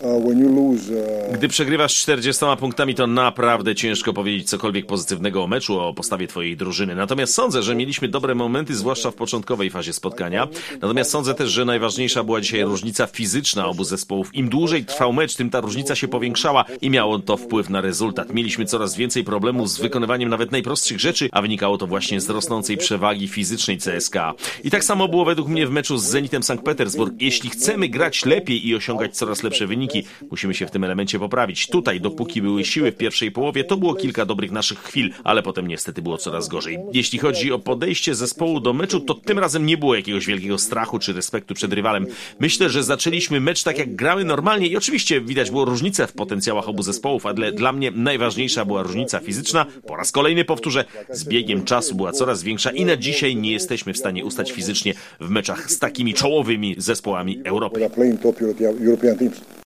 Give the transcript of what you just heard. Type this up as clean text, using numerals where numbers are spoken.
Gdy przegrywasz 40 punktami, to naprawdę ciężko powiedzieć cokolwiek pozytywnego o meczu, o postawie twojej drużyny. Natomiast sądzę, że mieliśmy dobre momenty, zwłaszcza w początkowej fazie spotkania. Natomiast sądzę też, że najważniejsza była dzisiaj różnica fizyczna obu zespołów. Im dłużej trwał mecz, tym ta różnica się powiększała i miało to wpływ na rezultat. Mieliśmy coraz więcej problemów z wykonywaniem nawet najprostszych rzeczy, a wynikało to właśnie z rosnącej przewagi fizycznej CSKA. I tak samo było według mnie w meczu z Zenitem Sankt Petersburg. Jeśli chcemy grać lepiej i osiągać coraz lepsze wyniki, musimy się w tym elemencie poprawić. Tutaj, dopóki były siły w pierwszej połowie, to było kilka dobrych naszych chwil, ale potem niestety było coraz gorzej. Jeśli chodzi o podejście zespołu do meczu, to tym razem nie było jakiegoś wielkiego strachu czy respektu przed rywalem. Myślę, że zaczęliśmy mecz tak jak grały normalnie i oczywiście widać było różnicę w potencjałach obu zespołów, ale dla mnie najważniejsza była różnica fizyczna. Po raz kolejny powtórzę, z biegiem czasu była coraz większa i na dzisiaj nie jesteśmy w stanie ustać fizycznie w meczach z takimi czołowymi zespołami Europy.